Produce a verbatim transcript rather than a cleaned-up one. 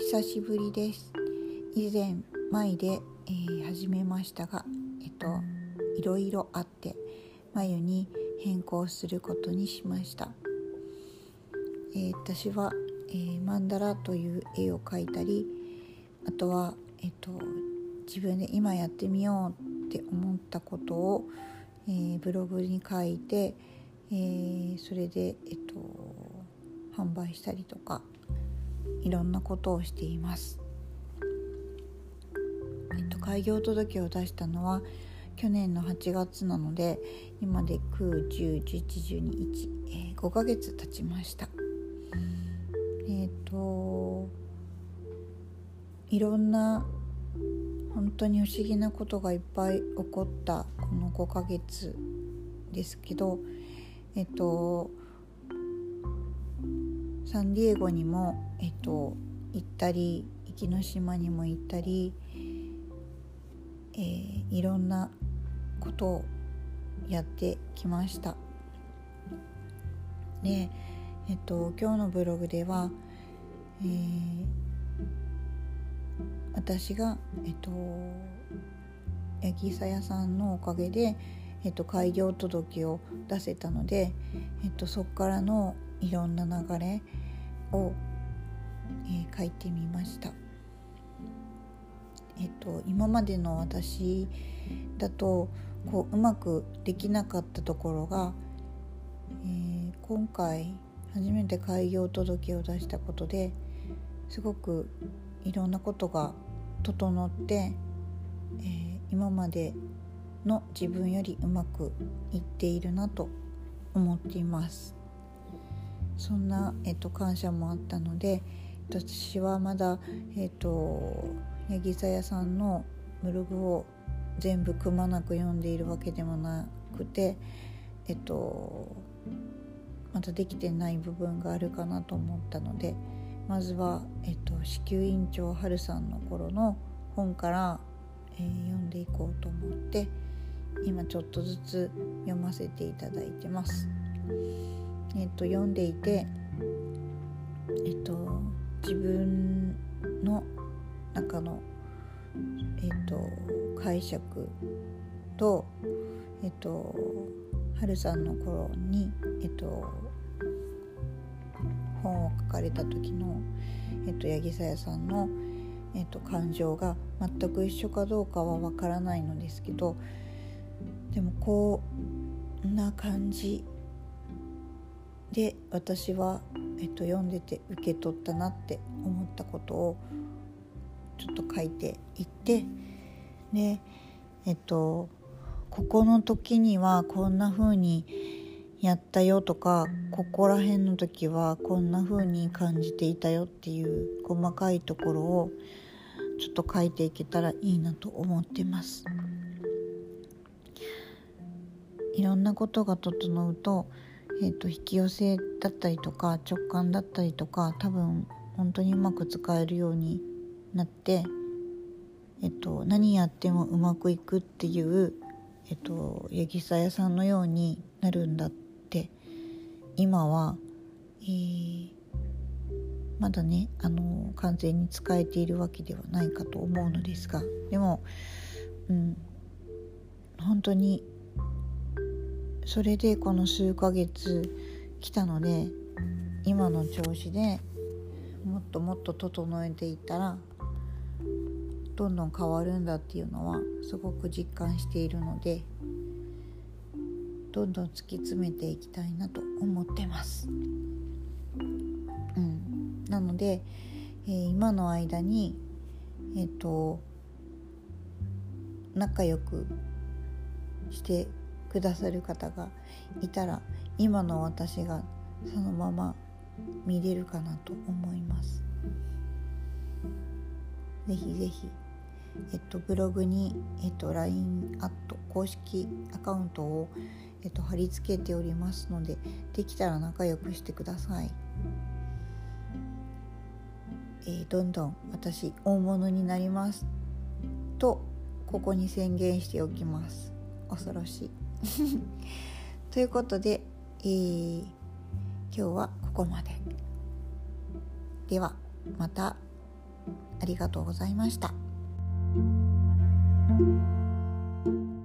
久しぶりです。以前前で、えー、始めましたが、えっといろいろあって眉に変更することにしました。えー、私は、えー、マンダラという絵を描いたり、あとは、えっと自分で今やってみようって思ったことを、えー、ブログに書いて、えー、それで、えっと販売したりとかいろんなことをしています。えっと、開業届を出したのは去年のはちがつなので、今できゅう、じゅう、じゅういち、じゅうに、いち、えー、ごかげつ経ちました。えっといろんな本当に不思議なことがいっぱい起こったこのごかげつですけど、えっとサンディエゴにも、えっと、行ったり、壱岐島にも行ったり、えー、いろんなことをやってきました。で、えっと、今日のブログでは、えー、私が、えっと、ヤギサヤさんのおかげで、えっと、開業届を出せたので、えっと、そこからのいろんな流れを、えー、書いてみました。えっと、今までの私だとこううまくできなかったところが、えー、今回初めて開業届を出したことですごくいろんなことが整って、えー、今までの自分よりうまくいっているなと思っています。そんな、えっと、感謝もあったので、私はまだ、えっと、ヤギサヤさんのブログを全部くまなく読んでいるわけでもなくて、えっと、まだできてない部分があるかなと思ったので、まずは、えっと、子宮院長春さんの頃の本から、えー、読んでいこうと思って今ちょっとずつ読ませていただいてます。えっと、読んでいて、えっと、自分の中の、えっと、解釈と、えっと、春さんの頃に、えっと、本を書かれた時の、えっと、八木さやさんの、えっと、感情が全く一緒かどうかはわからないのですけど、でもこんな感じで私は、えっと、読んでて受け取ったなって思ったことをちょっと書いていって、で、えっと、ここの時にはこんな風にやったよとか、ここら辺の時はこんな風に感じていたよっていう細かいところをちょっと書いていけたらいいなと思ってます。いろんなことが整うと、えっと、引き寄せだったりとか直感だったりとか、多分本当にうまく使えるようになって、えっと、何やってもうまくいくっていう、えっと、ヤギサヤさんのようになるんだって今は、えー、まだねあの完全に使えているわけではないかと思うのですが、でも、うん、本当にそれでこの数ヶ月来たので、今の調子でもっともっと整えていったらどんどん変わるんだっていうのはすごく実感しているので、どんどん突き詰めていきたいなと思ってます。うん、なので、えー、今の間にえっと仲良くしてくださる方がいたら、今の私がそのまま見れるかなと思います。ぜひぜひ、えっと、ブログに、えっと、ライン アット公式アカウントを、えっと、貼り付けておりますので、できたら仲良くしてください。えー、どんどん私大物になりますとここに宣言しておきます。恐ろしいということで、えー、今日はここまで。ではまた。 ありがとうございました。